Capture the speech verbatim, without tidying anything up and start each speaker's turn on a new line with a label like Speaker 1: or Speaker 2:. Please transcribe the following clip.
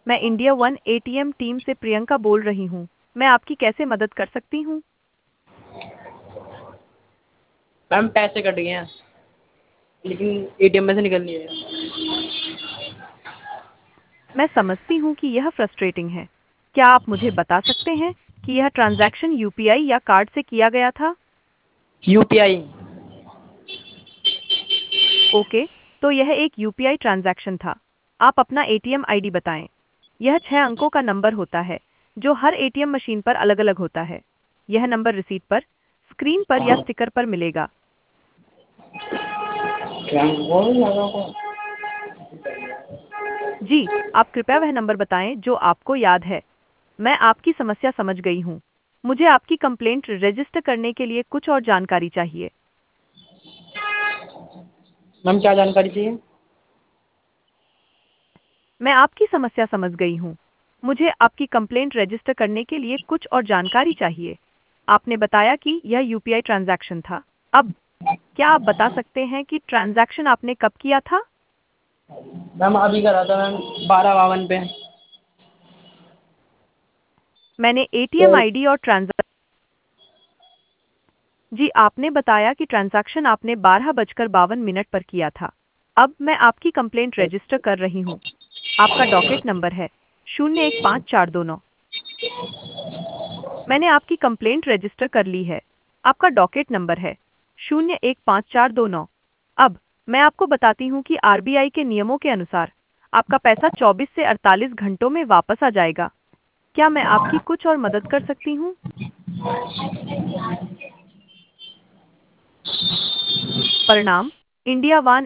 Speaker 1: मैं India one ATM team से प्रियंका बोल रही हूँ। मैं आपकी कैसे मदद कर सकती हूँ?
Speaker 2: मैम पैसे कट गए हैं लेकिन एटीएम में से निकल नहीं रहे।
Speaker 1: मैं समझती हूँ कि यह फ्रस्ट्रेटिंग है। क्या आप मुझे बता सकते हैं कि यह ट्रांजैक्शन यूपीआई या कार्ड से किया गया था?
Speaker 2: यूपीआई।
Speaker 1: ओके, तो यह एक यूपीआई ट्रांजैक्शन था। आप अपना एटीएम आईडी बताएं। यह छह अंकों का नंबर होता है, जो हर एटीएम मशीन पर अलग-अलग होता है। यह नंबर रिसीट पर, स्क्रीन पर या स्टिकर पर मिलेगा। जी, आप कृपया वह नंबर बताएं जो आपको याद है। मैं आपकी समस्या समझ गई हूँ। मुझे आपकी कंप्लेंट रजिस्टर करने के लिए कुछ और जानकारी चाहिए।
Speaker 2: मैम क्या जानकारी चाहिए?
Speaker 1: मैं आपकी समस्या समझ गई हूँ। मुझे आपकी कंप्लेंट रजिस्टर करने के लिए कुछ और जानकारी चाहिए। आपने बताया कि यह यूपीआई ट्रांजैक्शन था। अब क्या आप बता सकते हैं कि ट्रांजैक्शन आपने कब किया था?
Speaker 2: मैम अभी करा था मैम बारह बावन पे।
Speaker 1: मैंने एटीएम
Speaker 2: तो
Speaker 1: आईडी और ट्रांजैक्शन जी, आपने बताया कि ट्रांजैक्शन आपने बारह बजकर बावन मिनट पर किया था। अब मैं आपकी कंप्लेंट रजिस्टर कर रही हूँ। आपका डॉकेट नंबर है शून्य एक पाँच चार दो नौ। मैंने आपकी कंप्लेंट रजिस्टर कर ली है। आपका डॉकेट नंबर है शून्य एक पाँच चार दो नौ। अब मैं आपको बताती हूँ कि आरबीआई के नियमों के अनुसार आपका पैसा चौबीस से अड़तालीस घंटों में वापस आ जाएगा। क्या मैं आपकी कुछ और मदद कर सकती हूँ? परिणाम इंडिया वन